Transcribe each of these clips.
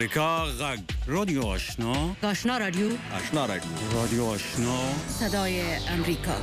امریکا غږ رادیو آشنا رادیو رادیو آشنا صدای امریکا.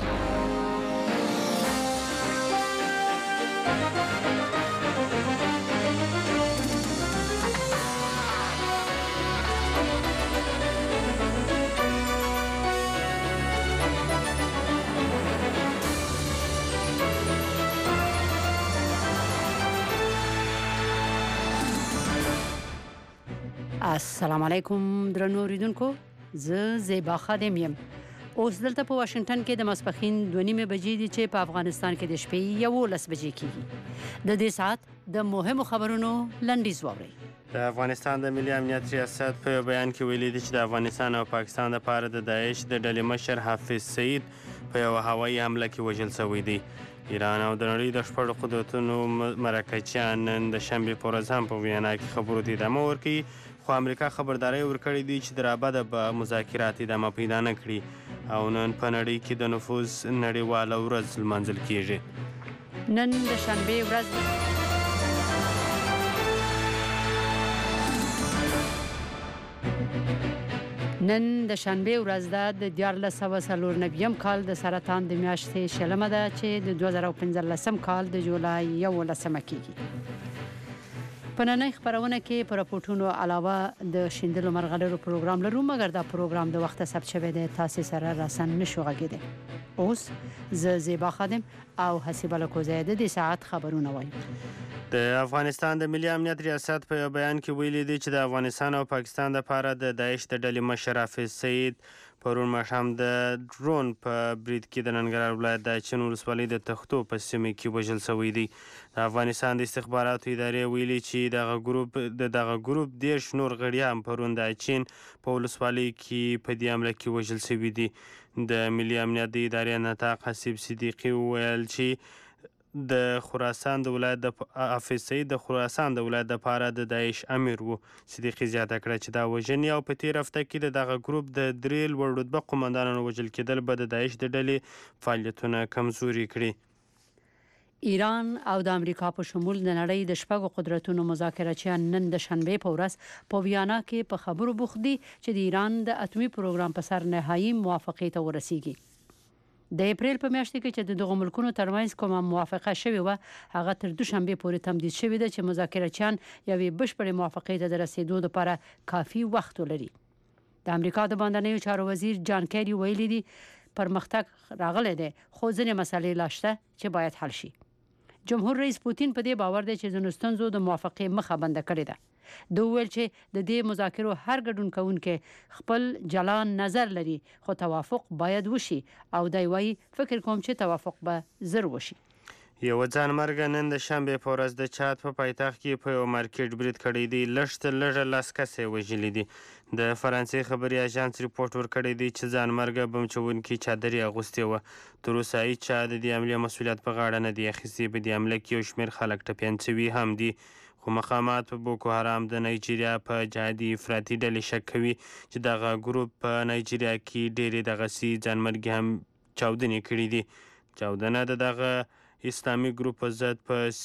السلام علیکم درنو اوریدونکو، زه زیبا خادم یم. اوس دلته په واشنگټن کې د ماسپښین 2:30 بجې دي چې په افغانستان کې د شپې 11 بجې کېږي. د دې ساعت د مهمو خبرونو لنډیز واورئ. د افغانستان د ملي امنیت ریاست په بیان کې ویلي دي چې د افغانستان او پاکستان لپاره د داعش د ډلې مشر حافظ سعید په یوه هوایي حمله کې وژل شوی دی. ایران او د نړۍ د شپږ قدرتونو مرکچیان نن د شنبې په ورځ هم په وینا کې خبرو ته ادامه ورکوي، خو امریکا خبرداری ورکړې دی چې د رابطه به مذاکرات ادامه پیدا نه کړي او نن په نړۍ کې د نفوذ نړیواله ورځ لمانځل کیږي. نن د شنبې ورځ ده د 1494 کال د سرطان د میاشتې شلمه ده چې د 2015 کال د جولای 11 کېږي. په نننۍ خبرونه کې په راپورټونو علاوه د شیندلو مرغلرو پروګرام لرو، مګر دا پروګرام د وخت ثبت شوی دی، تاسو سره راسن نشو غږیدل. اوس زه زیبا خادم او حسیبه لکوزی د دې ساعت خبرونه وایم. د افغانستان د ملي امنیت ریاست په بیان کې ویلي دی چې د افغانستان او پاکستان لپاره د داعش د ډلې مشر حافظ سعید پرون ماښام د ډرون په برید کې د ننګرهار ولایت د اچین ولسوالۍ د تختو په سیمه کې وژل شوی دی. د افغانستان د استخباراتو ادارې ویلي چې دغه ګروپ 10 نور غړي هم پرون د اچین په ولسوالۍ کې په دې حمله کې وژل شوي دي. د ملي امنیت د ادارې نطاق حسیب صدیقي وویل چې د خراسان د ولایت د حافظ سعید د خراسان د ولایت لپاره د داعش امیر و. صدیقي زیاته کړه چې دا وژنې او په تیر هفته کې دغه ګروپ د 3 لوړ رتبه قومندانانو وژل کېدل به د داعش د ډلې فعالیتونه کمزوري کړي. ایران او د امریکا په شمول د نړۍ د شپږو قدرتونو مذاکراتچیان نن د شنبې په ورځ په ویانا کې په خبرو بوخت دي چې د ایران د اتومي پروګرام په سر نهایي موافقې ته ورسیږي. د اپریل په میاشت کې چې د دغه ملکونو ترمنځ کومه موافقه شوې و، هغه تر دوشنبه پورې تمدید شوې ده چې مذاکراتچیان یوې بشپړې موافقې ته د رسیدو لپاره کافي وخت ولري. د امریکا د باندنیو چارو وزیر جان کیری ویلي دی پرمختګ راغلی دی، خو ځینې مسلې لا شته چې باید حل شي. جمهور رئیس پوتین په دې باور دی چې ځینو ستونزو د موافقې مخه بنده کړې ده. دوی ویل چې د دې مذاکرو هر ګډون کوونکی خپل جلا نظر لري، خو توافق باید وشي او دی وايي فکر کوم چې توافق به زر وشي. یو ځانمرګه نن د شنبې په ورځ د چاد په پایتخت کې په یو مارکیټ برید کړی دی. لږ تر لږه 10 کسې وژلي دي. د فرانسې خبري اژانس ریپورټ ورکړی دی چې ځانمرګه بم چوونکي چادرې اغوستې وه. تر اوسه هیڅ چا د دې حملې مسؤلیت په غاړه نه دی اخیستی. په دې حمله کې یو شمېر خلک ټپیان شوي هم دي، خو مقامات په بوکو حرام د نایجیریا په جهادي افراطي ډلې شک کوي چې دغه ګروپ په نایجیریا کې ډېرې دغسې ځانمرګي هم چاودنې کړي دي. چاودنه د دغه اسلامي ګروپ په ضد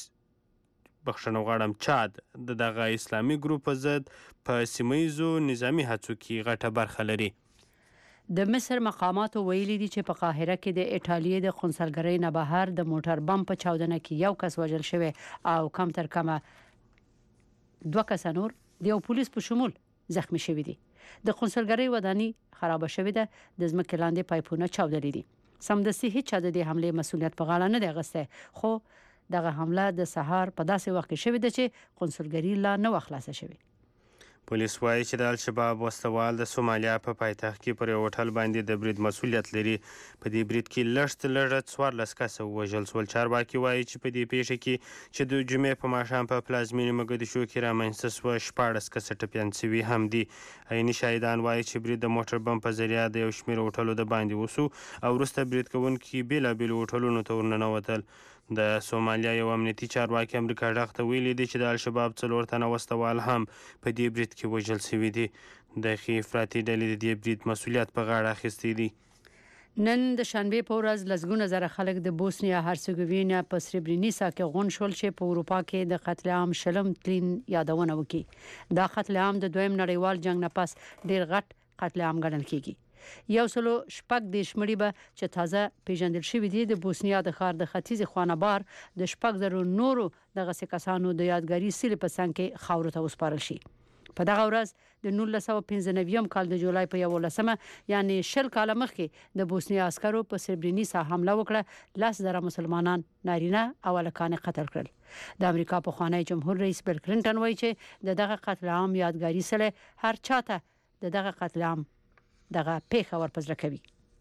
چاد د دغه اسلامي ګروپ په ضد په سیمه‌ییزو نظامي هڅو کې غټه برخه لري. د مصر مقاماتو ویلي دي چې په قاهره کې د ایټالیې د قونسلګرۍ نه بهر د موټر بم په چاودنه کې یو کس وژل شوی او کم تر کمه 2 کس نور د یو پولیس په شمول زخمی شوي دي. د قونسلګرۍ ودانۍ خرابه شوې ده، د ځمکې لاندې پایپونه چاودلي دي. سمدستي هیڅ چا د دې حملې مسؤلیت په غاړه نه دی اخیستی، خو دغه حمله د سهار په داسې وخت کې شوې ده چې قونسلګرۍ لا نه وه خلاصه شوې. پولیس وایي چې د الشباب وسلوال د سومالیا په پایتخت کې پر یو هوټل باندې د برید مسؤلیت لري. په دې برید کې لږ تر لږه 14 کسه ووژل شول. چارواکي وایي چې په دې پیښه کې چې د جمعې په ماښام په پلازمینې مګدیشو کې رامنځته شوه 14 کسه ټپیان شوي هم دي. عیني شاهدان وایي چې برید د موټر بم په ذریعه د یو شمېر هوټلو د باندې وسو او وروسته برید کوونکي بېلابېلو هوټلونو ته ورننوتل. د سومالیا یو امنیتي چارواکي امریکا غږ ته ویلي دی چې د الشباب 4 تنه وسلوال هم په دې برید کې وژل شوي دي. دغې افراطي ډلې د دې برید مسؤلیت په غاړه اخیستی دی. نن د شنبه په ورځ لسګونه زره خلک د بوسنیا هرڅګوینیا په سربرینیسا کې غون شول چې په اروپا کې د قتل عام شلم تلین یادونه وکړي. دا قتل عام د دویم نړیوال جنگ نه پس ډیر غټ قتل عام ګڼل کیږي. یو سلو شپږ د شمړي به چې تازه پیژندل شوی دی د بوسنیا د ښار د ختیځ خوانه بار د شپږ زرو نورو دغه کسانو د یادګاری سیل په څنګ کې خاور ته وسپارل شي. په دغه ورځ د 1995 کال د جولای په 11مه یعنی 10 کال مخکې د بوسنیا عسکرو په سربرینیسا حمله وکړه. 10,000 مسلمانان نارینه او هلکان قتل کړل. د امریکا پخوانی جمهور رئیس بیل کلینټن وایي چې دغه قتل عام یادګاری سره هر چاته دغه قتل عام دغه پیښه ورپزړه کوي.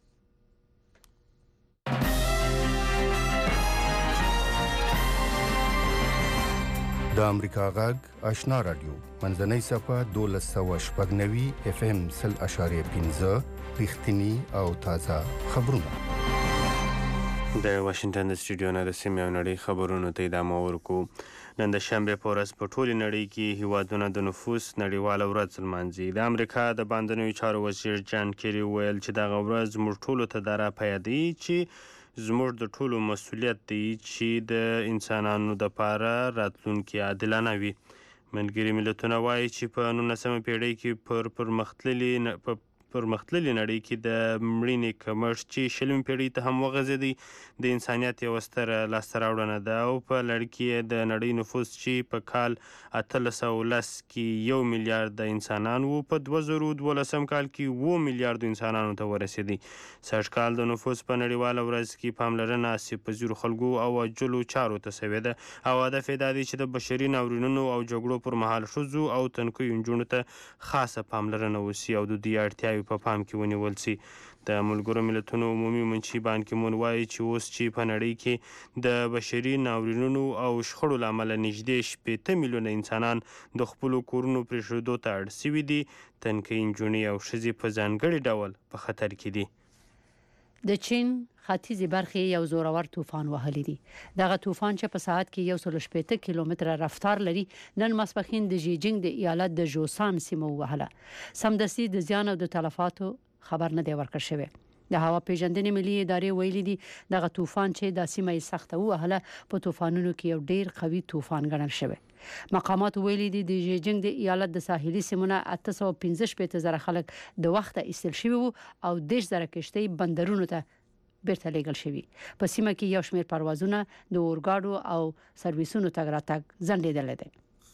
د امریکا غږ آشنا رادیو منځنۍ صفه 1290 FM 0.5 رښتینی او تازه خبرونه. د واشنگټن د سټوډیو نه د سیمې او نړۍ خبرونو ته ادامه ورکو. نن د شنبه په ورځ په ټولې نړۍ کې هیوادونه د نفوس نړیواله ورځ لمانځي. د امریکا د باندنیو چارو وزیر جان کیری ویل چې دغه ورځ موږ ټولو ته دا راپیادوي چې زموږ د ټولو مسؤلیت دی چې د انسانانو دپاره راتلونکي عادلانه وي. ملګري ملتونه وایي چې په 19مه پیړۍ کې په پرمختللې نړۍ کې د مړینې کمښت چې 20مې پیړۍ ته هم وغځېدی د انسانیت یوه ستره لاسته راوړنه ده او په لړ کې د نړۍ نفوس چې په کال 1810 کې 1 میلیارد انسانان وو په 2012 کال کې 7 میلیارد انسانانو ته ورسېدی. سږکال د نفوس په نړیواله ورځ کې پاملرنه آسیب پذیرو خلکو او عاجلو چارو ته شوې ده او هدف یې دا دی چې د بشري ناورینونو او جګړو پر مهال ښځو او تنکیو نجونو ته خاصه پاملرنه وشي او د دوی اړتیاوې په پام کې ونیول شي. د ملګرو ملتونو عمومي منشي بان کی مون وایي چې اوس چې په نړۍ کې د بشري ناورینونو او شخړو له امله نږدې 80 میلیونه انسانان د خپلو کورونو پرېښودو ته اړ شوي دي. تنکۍ نجونې او ښځې په ځانګړي ډول په خطر کې دي. د چین ختیځې برخې یو زورور طوفان وهلی دی. دغه طوفان چې په ساعت کې 180 کیلومتره رفتار لري نن ماسپښین د ژیجینګ د ایالت د جوسان سیمه وهله. سمدستي د زیان او د تلفاتو خبر نه دی ورکړ شوی. د هوا پیژندنې ملي ادارې ویلي دي دغه طوفان چې د سیمه یې سخته وهله په طوفانونو کې یو ډیر قوي طوفان ګڼل شوی. مقامات ویلي دي د ژیجینګ د ایالت د ساحلي سیمونه 815 زره خلک د وخته ایستل شوي وو او 10,000 کشتۍ بندرونو ته بیرته لیږل شوي. په سیمه کې یو شمېر پروازونه د اورګاډو او سرویسونو تګ راتګ ځنډېدلی دی.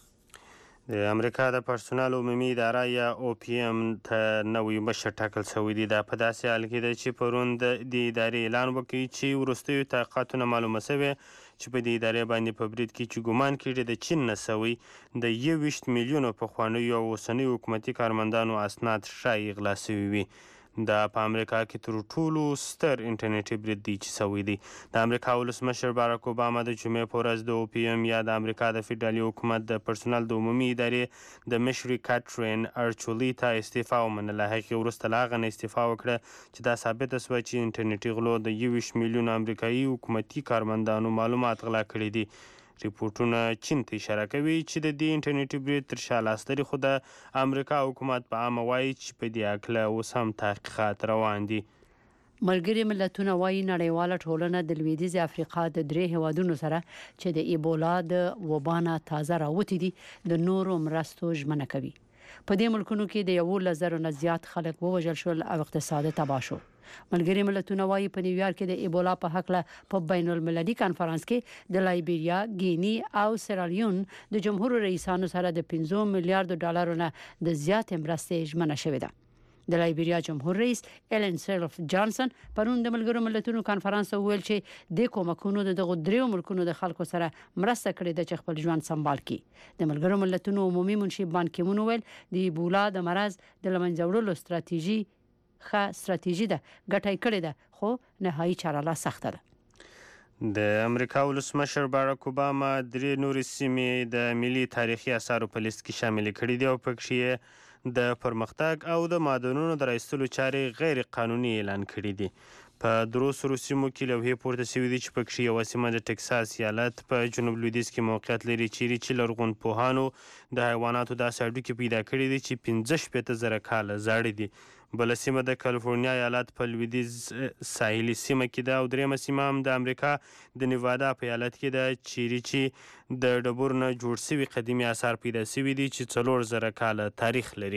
د امریکا د پرسونل عمومي اداره یا OPM ته نوی مشر ټاکل شوی دی. دا په داسې حال کې ده چې پرون د ادارې اعلان وکړي چې وروستیو تحقیقاتونه معلومه شوې چې په دې ادارې باندې په برید کې چې ګمان کېږي د چین نه شوی د 21 میلیونو پخوانیو او اوسنیو حکومتي کارمندانو اسناد ښایي غلا شوي وي. دا په امریکا کې تر ټولو ستر انټرنیټي برید دی چې شوی دی. د امریکا ولسمشر باراک اوباما د جمعې په ورځ د OPM یا د امریکا د فدرالي حکومت د پرسونل د عمومي ادارې د مشري کاترین ارچولي ته استعفا ومنله. هغې وروسته له هغه نه استعفا وکړه چې دا ثابته شوه چې انټرنیټي غلو د 21 میلیونو امریکایي حکومتي کارمندانو معلومات غلا کړي دي. ریپورټونه چین ته اشاره کوي چې د دې انټرنیټي برید تر شا لاس لري خو د امریکا حکومت په عامه وایي چې په دې هکله اوس هم تحقیقات روان دي. ملګري ملتونه وایي نړیواله ټولنه د لویدیځ افریقا د 3 هیوادونو سره چې د ایبولا د وبا نه تازه راوتي دي د نورو مرستو ژمنه کوي. په دې ملکونو کې د 11,000 نه زیات خلک ووژل شول او اقتصاد تباه شو. ملګري ملتونه وایي په نیویارک کې د ایبولا په هکله په بین المللي کانفرنس کې د لایبیریا، ګینی او سیرالیون د جمهور رئیسانو سره د 5 میلیارډ ډالرو نه د زیاتې مرستې ژمنه شوې ده. د لایبیریا جمهور رئیس ایلن سیلف جانسن پرون د ملګرو ملتونو کانفرنس ویل چې د کومکونو دغه 3 ملکونو د خلکو سره مرسته کړې ده چې خپل ژوند سمبال کړي. د ملګرو ملتونو عمومي منشي بان کی مون ویل د ایبولا د مرض د لمنځه وړلو ستراتیژي ده ګټه کړې ده خو نهایي چاره لا سخته ده. د امریکا ولسمشر باراک اوباما 3 نورې سیمې د ملي تاریخي اثارو په لیست کې شامل کړي دي او پکې د پرمختګ او د معدنونو د راایستلو چارې غیر قانوني اعلان کړي دي. په درو سرو سیمو کې لوحې پورته شوي دي چې پکښې یوه سیمه د ټکساس ایالت په جنوب لویدیځ کې موقعیت لري چیرې چې لرغونپوهانو د حیواناتو داسې هډوکي پیدا کړي دي چې 15,000 کاله زاړه دي. بله سیمه د کالیفورنیا ایالت په لویدیځ ساحلي سیمه کې ده او دریمه سیمه هم د امریکا د نیوادا په ایالت کې ده چیرې چې د ډبرو نه جوړ شوي قدیمي آثار پیدا شوي دي چې 4,000 کاله تاریخ لري.